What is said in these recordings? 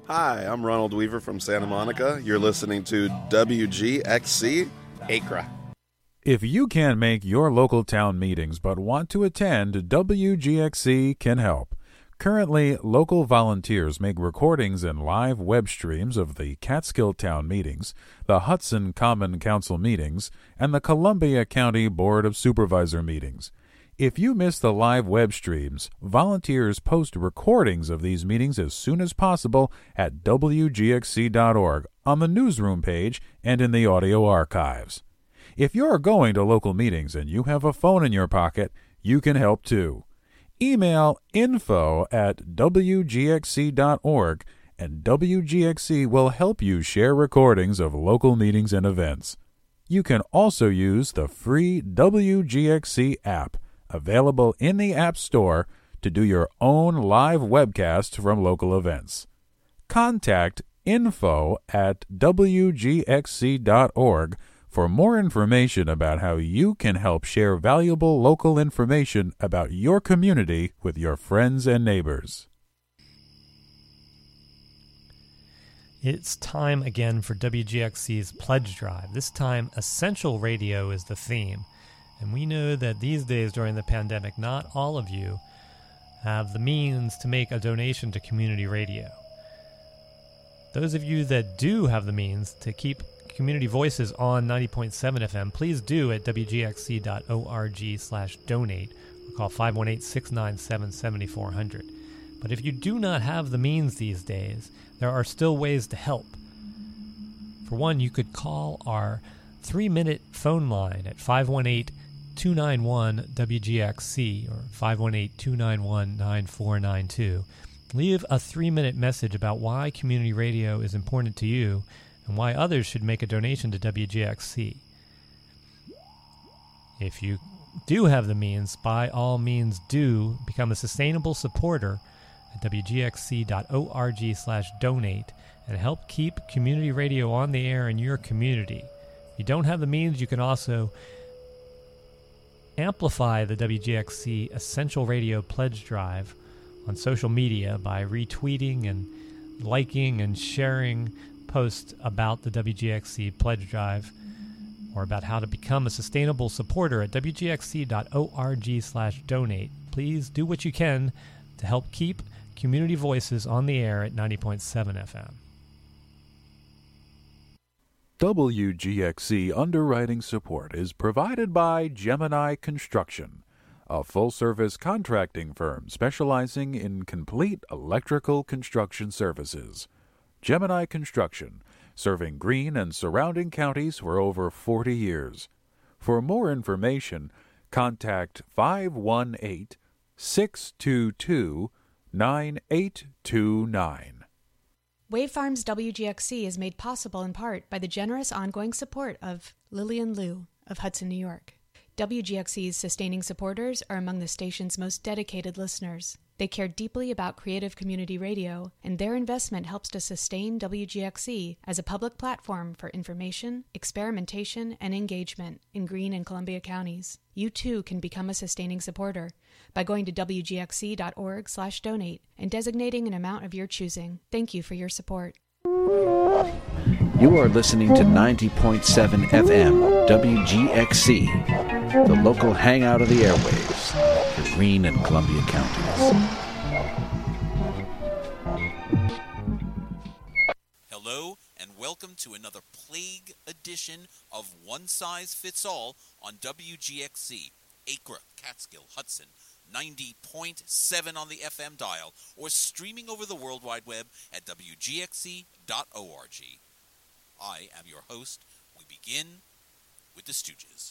Hi, I'm Ronald Weaver from Santa Monica. You're listening to WGXC Acra. If you can't make your local town meetings but want to attend, WGXC can help. Currently, local volunteers make recordings and live web streams of the Catskill Town meetings, the Hudson Common Council meetings, and the Columbia County Board of Supervisor meetings. If you miss the live web streams, volunteers post recordings of these meetings as soon as possible at WGXC.org on the newsroom page and in the audio archives. If you're going to local meetings and you have a phone in your pocket, you can help too. Email info@WGXC.org and WGXC will help you share recordings of local meetings and events. You can also use the free WGXC app, available in the App Store, to do your own live webcast from local events. Contact info@WGXC.org for more information about how you can help share valuable local information about your community with your friends and neighbors. It's time again for WGXC's Pledge Drive. This time, Essential Radio is the theme. And we know that these days during the pandemic, not all of you have the means to make a donation to community radio. Those of you that do have the means to keep Community Voices on 90.7 FM, please do at wgxc.org/donate or call 518-697-7400. But if you do not have the means these days, there are still ways to help. For one, you could call our 3-minute phone line at 518-291-WGXC or 518-291-9492. Leave a 3-minute message about why community radio is important to you and why others should make a donation to WGXC. If you do have the means, by all means do become a sustainable supporter at WGXC.org/donate and help keep community radio on the air in your community. If you don't have the means, you can also amplify the WGXC Essential Radio Pledge Drive on social media by retweeting and liking and sharing posts about the WGXC Pledge Drive or about how to become a sustainable supporter at WGXC.org/donate. Please do what you can to help keep Community Voices on the air at 90.7 FM. WGXC underwriting support is provided by Gemini Construction, a full-service contracting firm specializing in complete electrical construction services. Gemini Construction, serving Greene and surrounding counties for over 40 years. For more information, contact 518-622-9829. Wave Farms WGXC is made possible in part by the generous ongoing support of Lillian Liu of Hudson, New York. WGXC's sustaining supporters are among the station's most dedicated listeners. They care deeply about creative community radio, and their investment helps to sustain WGXC as a public platform for information, experimentation, and engagement in Greene and Columbia counties. You too can become a sustaining supporter by going to WGXC.org/donate and designating an amount of your choosing. Thank you for your support. You are listening to 90.7 FM WGXC, the local hangout of the airwaves for Greene and Columbia counties. Hello, and welcome to another plague edition of One Size Fits All on WGXC, Acra, Catskill, Hudson, 90.7 on the FM dial, or streaming over the World Wide Web at WGXC.org. I am your host. We begin with the Stooges.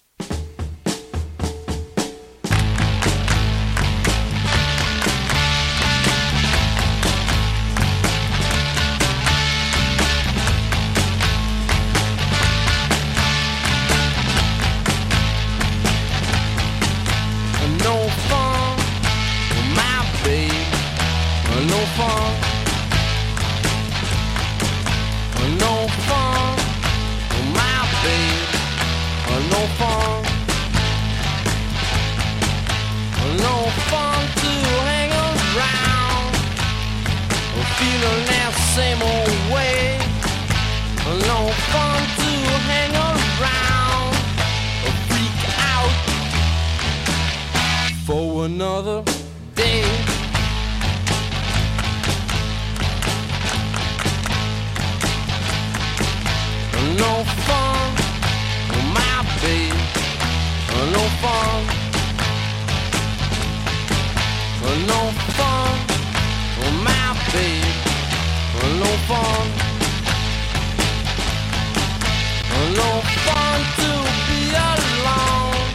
No fun, my babe. No fun. No fun, my babe. No fun. another day. No fun, my babe. No fun. No fun, my babe. No fun. No fun to be alone,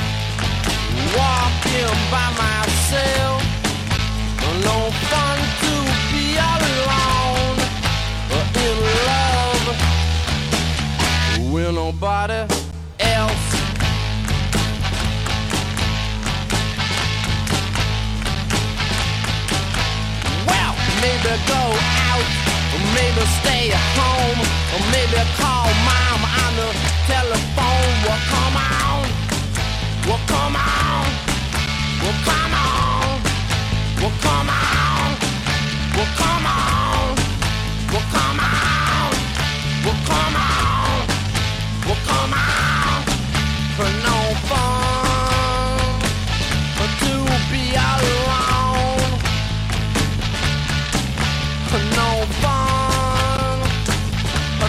walking by myself. No fun to be alone in love with nobody else. Well, maybe go out, or maybe stay at home, or maybe call mom on the telephone. Well, come on, well, come on, well, come on, well, come on, well, come on, well, come on, well, come on, well, come on, for no fun to be alone, for no fun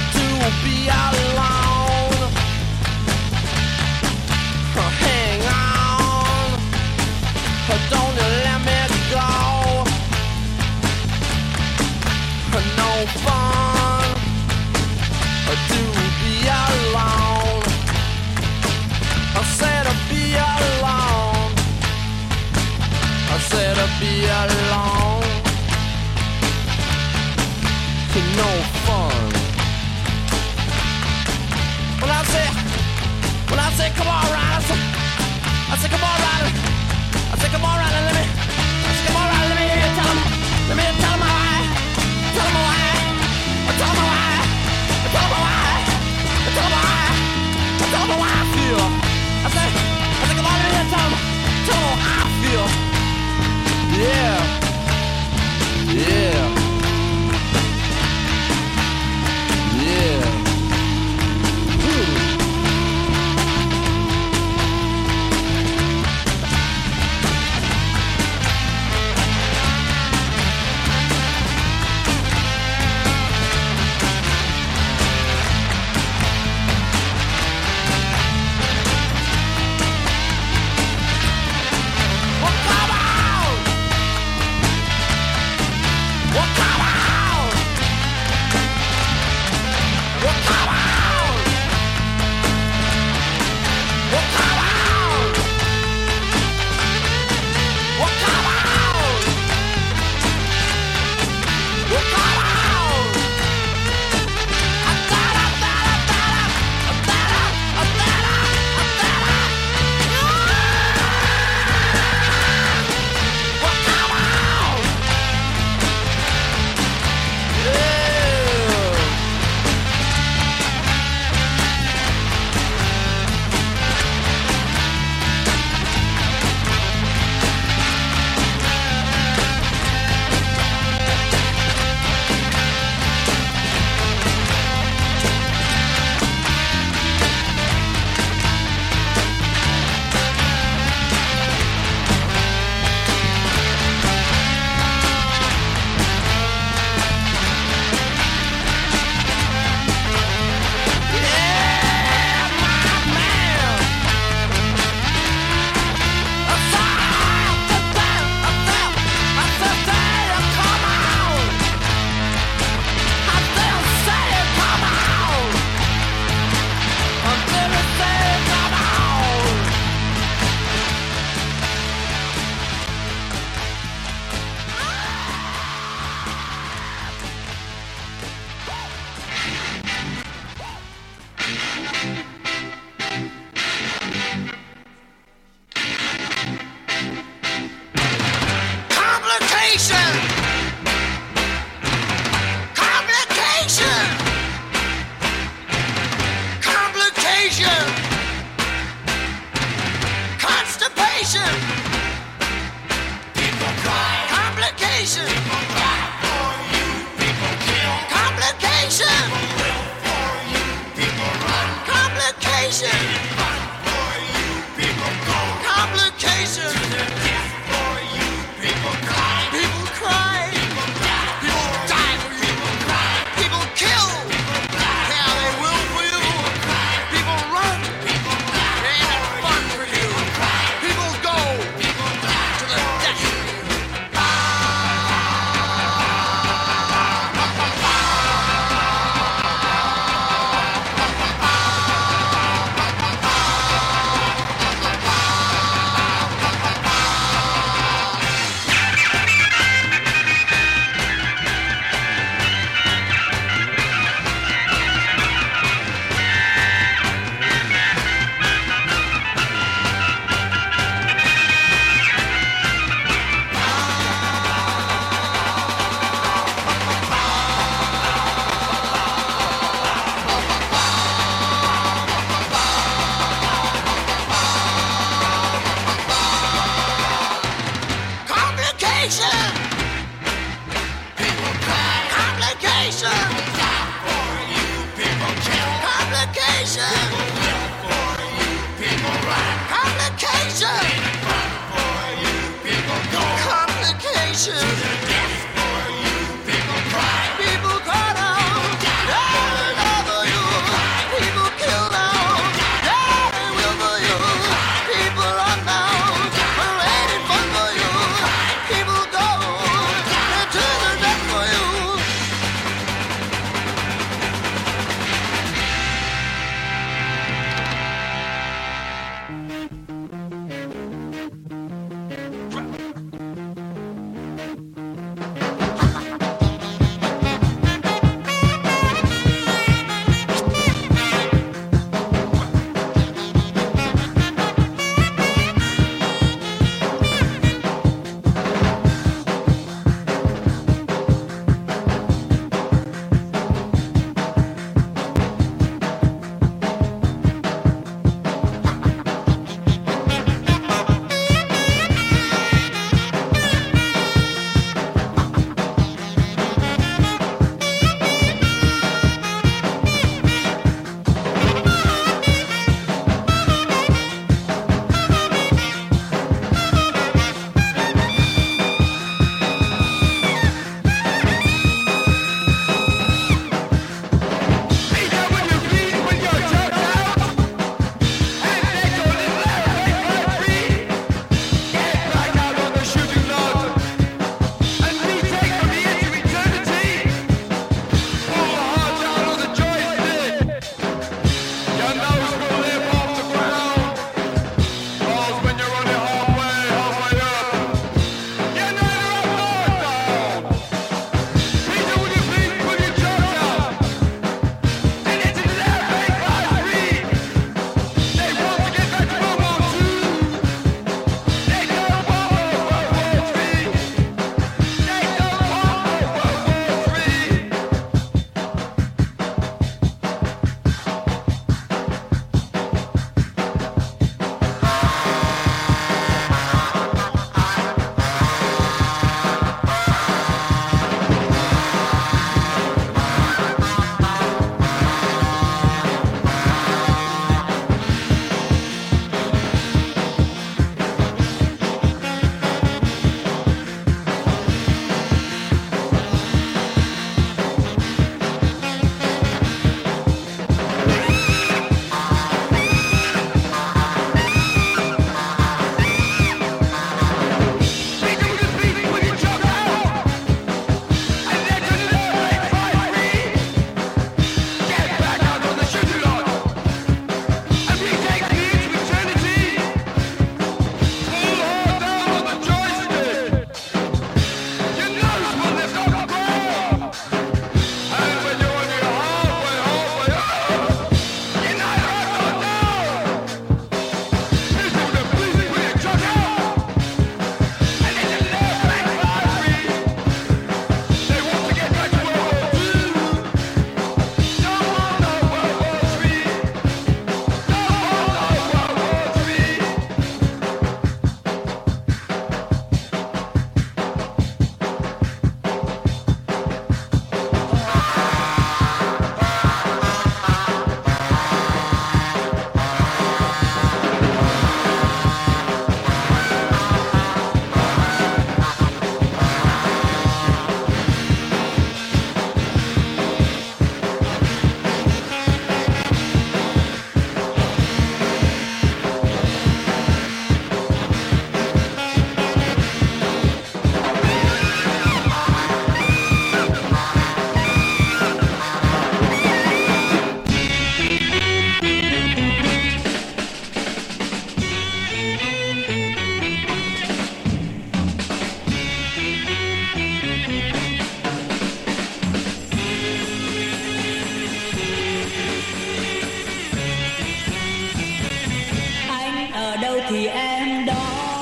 thì em đó,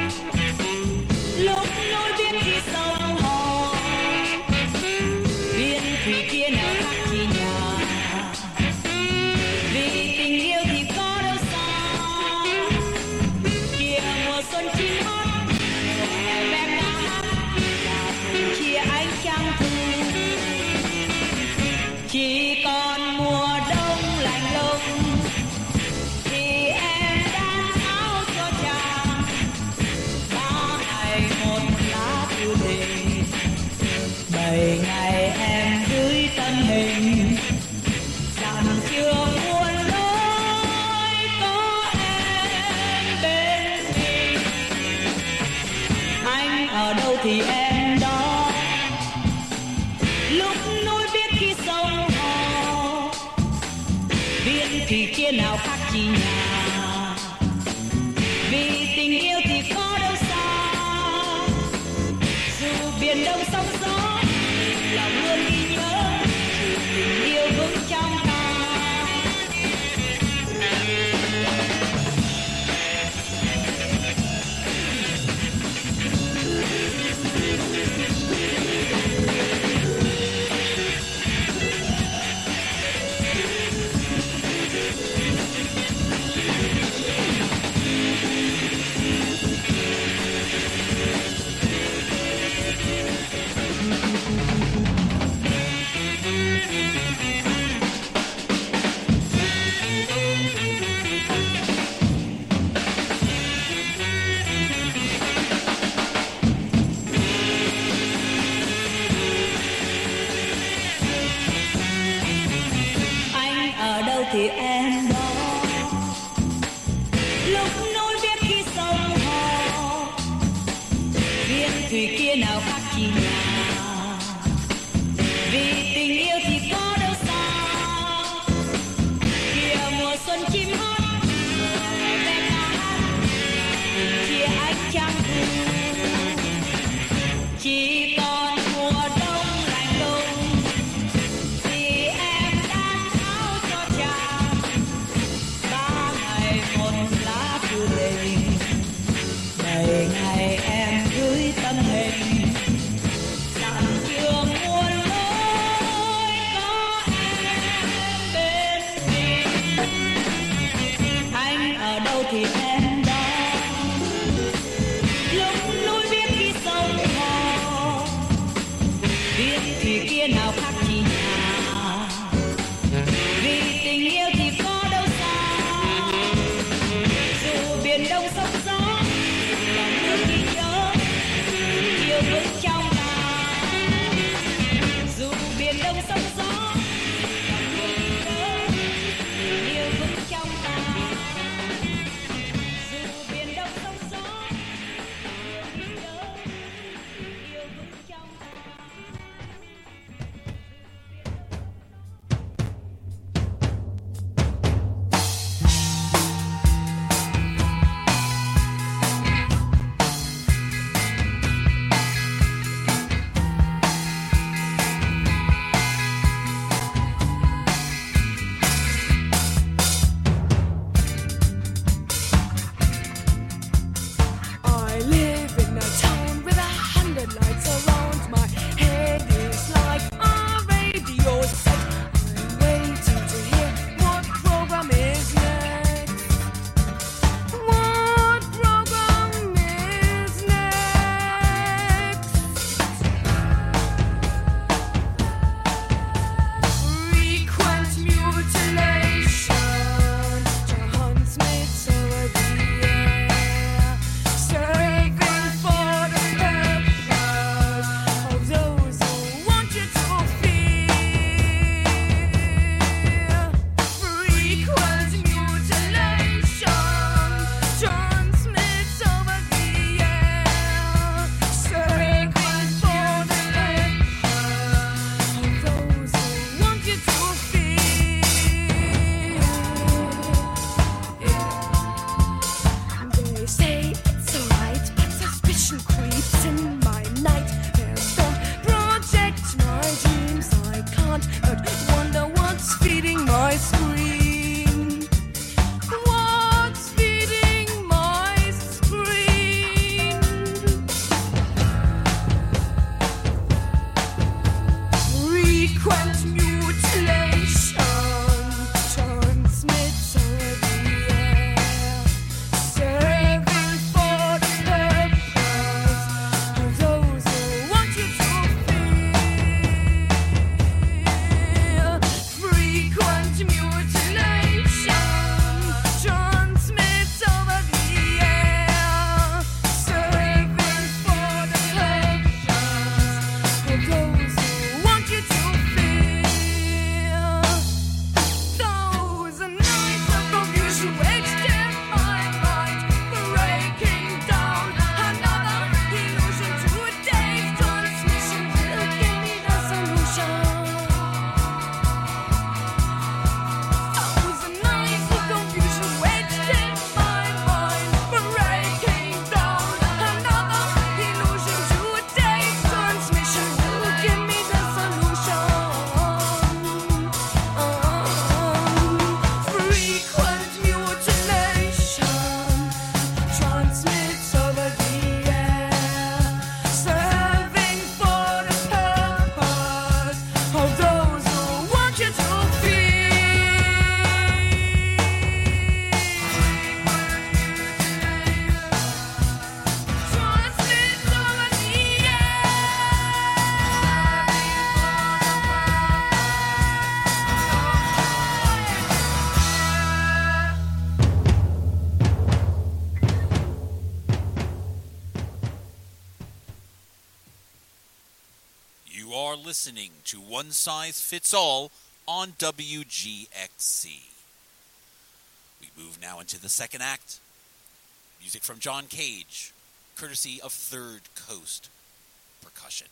lúc nối biết khi sông hồ, biên thủy kia nào khác chi nhà, vì tình yêu thì có đâu xa, kia mùa xuân chim hót, mùa hè ve ca hát, là cùng chia ánh trăng thu, chỉ còn mùa đông lạnh lùng thì em đang áo cho chàng, ba ngày một lá thư tình, 7 ngày em gửi tấm hình, dặm chưa muôn lối có em bên mình. Anh ở đâu thì em đó, lúc nối biết khi sông hồ, biên thủy kia nào khác chi nhà, vì tình yêu thì có đâu xa, dù biển đông sóng gió lòng luôn ghi nhớ, dù tình yêu vững trong ta. Anh ở đâu thì em đó, lúc nối biết khi sông hồ, biên thủy kia nào khác chi nhà, vì tình yêu thì có đâu xa, kia mùa xuân chim hót, mùa hè ve ca hát, cùng chia ánh trăng thu, chỉ còn mùa đông lạnh lùng thì em đang áo cho chàng, 3 ngày một lá thư tình, 7 ngày em gửi tấm hình, dặm chưa muôn lối có em bên mình. Anh ở đâu thì em đó, lúc núi biết khi sông hồ, biên thủy kia nào khác chi nhà, vì tình yêu thì có đâu xa, dù biển đông sóng gió lòng luôn ghi nhớ, yêu vững trong ta, dù biển đông sóng gió lòng luôn ghi nhớ, yêu vững trong ta. listening to One Size Fits All on WGXC. We move now into the second act. Music from John Cage, courtesy of Third Coast Percussion.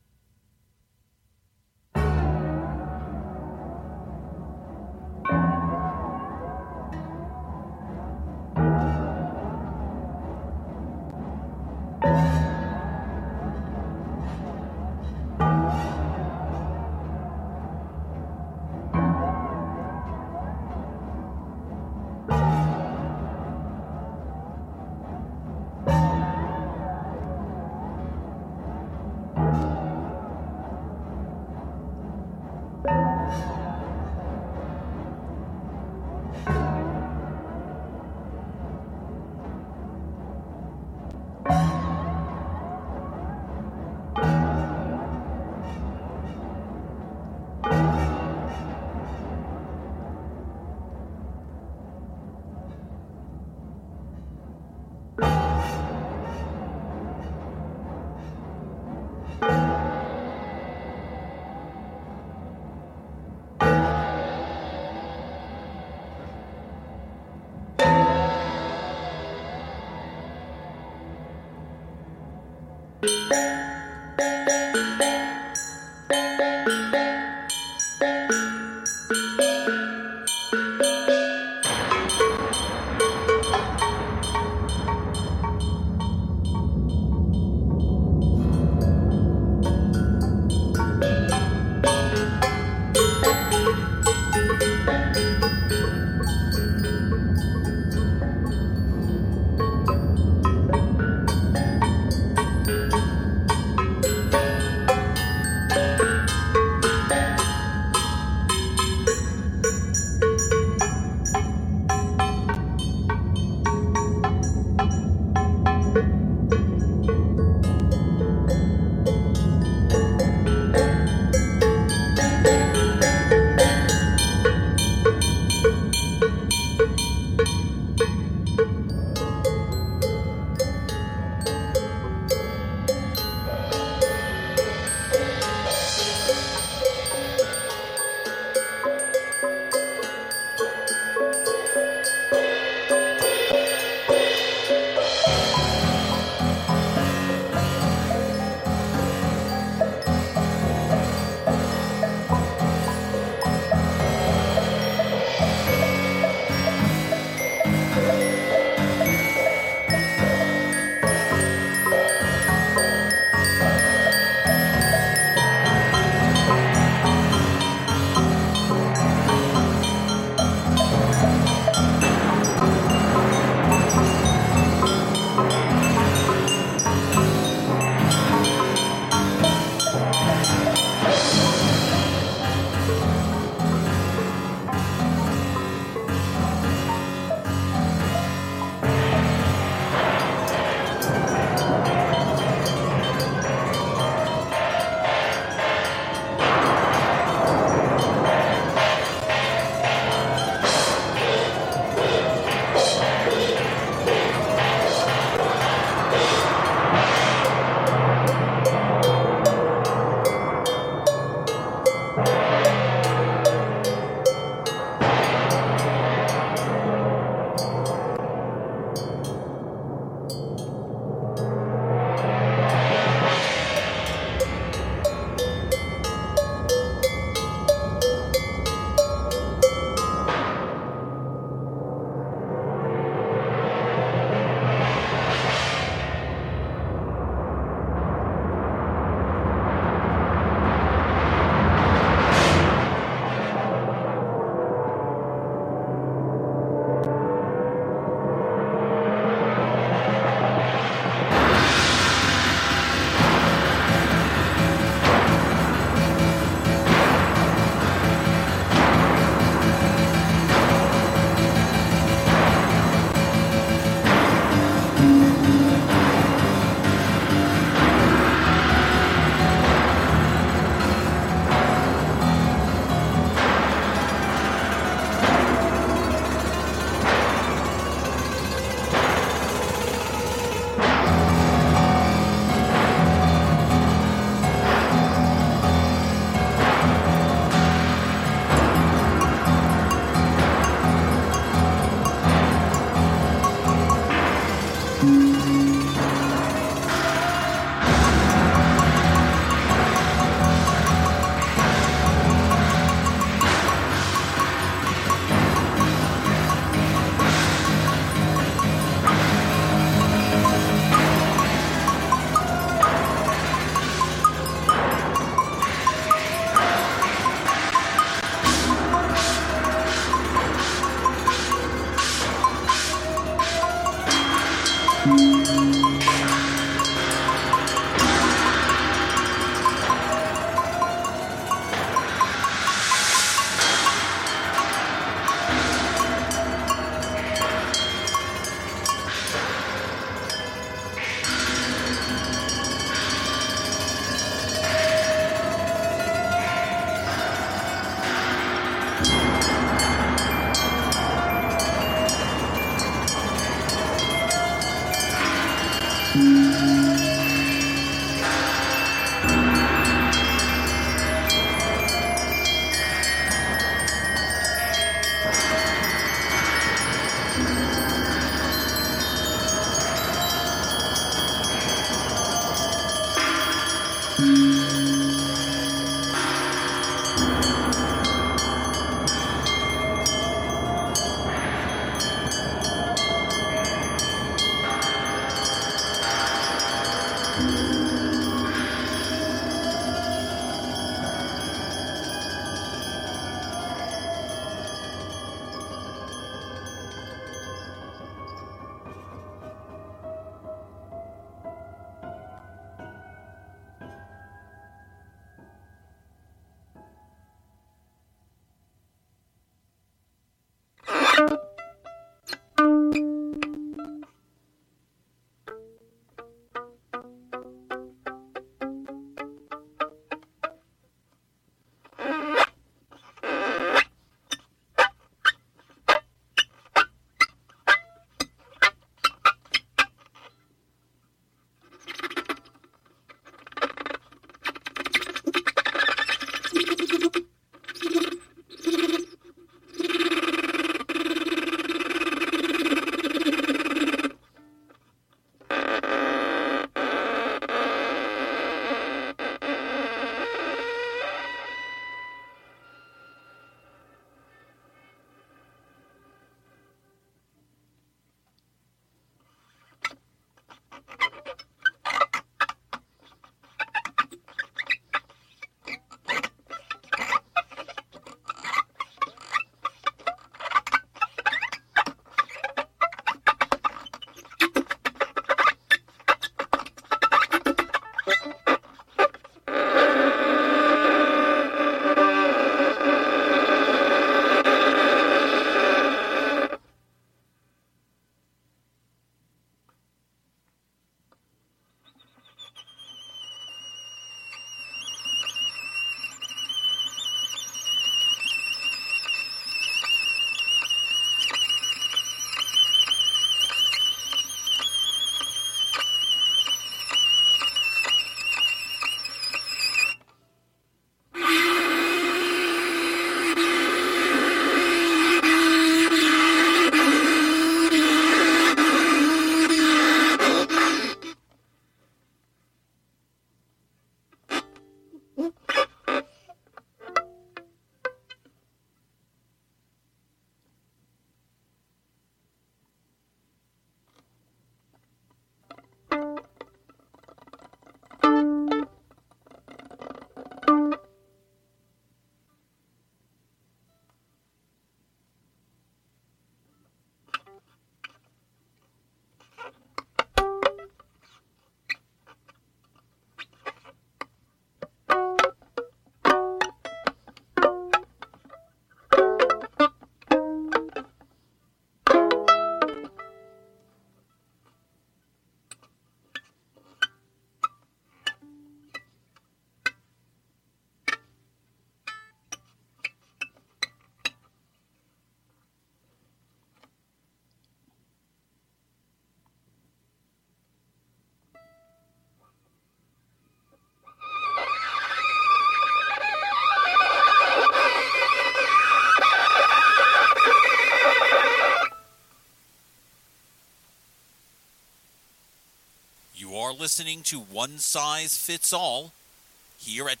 are listening to One Size Fits All here at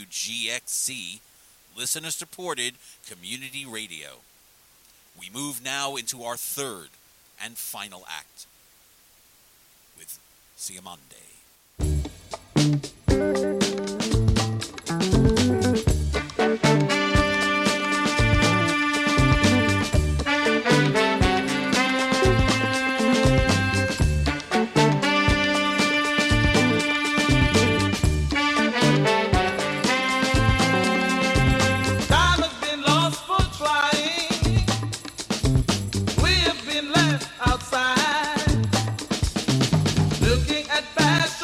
WGXC, listener-supported community radio. We move now into our third and final act with Siamande. Looking at past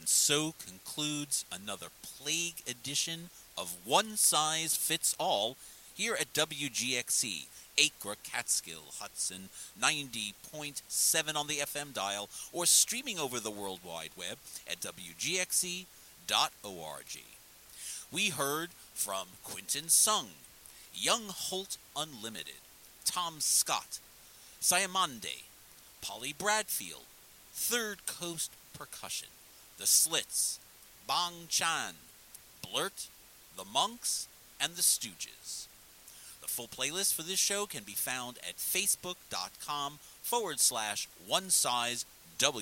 And so concludes another plague edition of One Size Fits All here at WGXC, Acre, Catskill, Hudson, 90.7 on the FM dial, or streaming over the World Wide Web at WGXC.org. We heard from Quinton Sung, Young Holt Unlimited, Tom Scott, Siamande, Polly Bradfield, Third Coast Percussion, The Slits, Bong Chan, Blurt, The Monks, and The Stooges. The full playlist for this show can be found at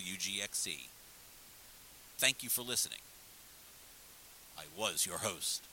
facebook.com/OneSizeWGXC. Thank you for listening. I was your host,